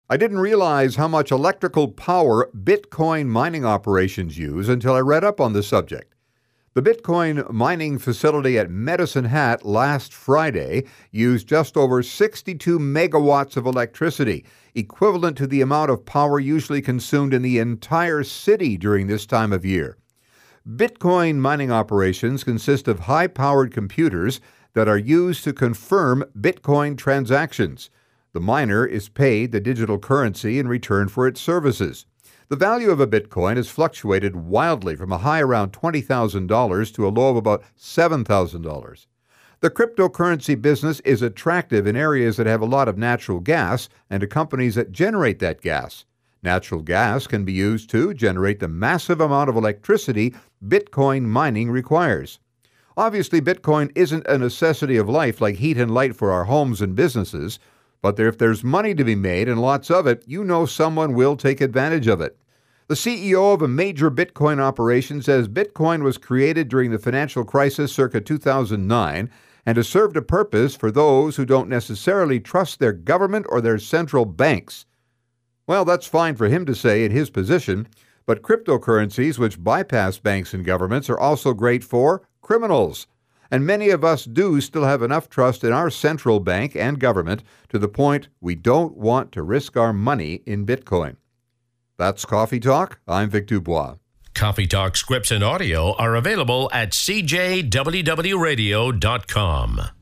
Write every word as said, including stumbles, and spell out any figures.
I didn't realize how much electrical power Bitcoin mining operations use until I read up on the subject. The Bitcoin mining facility at Medicine Hat last Friday used just over sixty-two megawatts of electricity, equivalent to the amount of power usually consumed in the entire city during this time of year. Bitcoin mining operations consist of high-powered computers that are used to confirm Bitcoin transactions. The miner is paid the digital currency in return for its services. The value of a Bitcoin has fluctuated wildly from a high around twenty thousand dollars to a low of about seven thousand dollars. The cryptocurrency business is attractive in areas that have a lot of natural gas and to companies that generate that gas. Natural gas can be used to generate the massive amount of electricity Bitcoin mining requires. Obviously, Bitcoin isn't a necessity of life like heat and light for our homes and businesses, but if there's money to be made and lots of it, you know someone will take advantage of it. The C E O of a major Bitcoin operation says Bitcoin was created during the financial crisis circa two thousand nine and has served a purpose for those who don't necessarily trust their government or their central banks. Well, that's fine for him to say in his position, but cryptocurrencies which bypass banks and governments are also great for criminals. And many of us do still have enough trust in our central bank and government to the point we don't want to risk our money in Bitcoin. That's Coffee Talk. I'm Vic Dubois. Coffee Talk scripts and audio are available at c j w w radio dot com.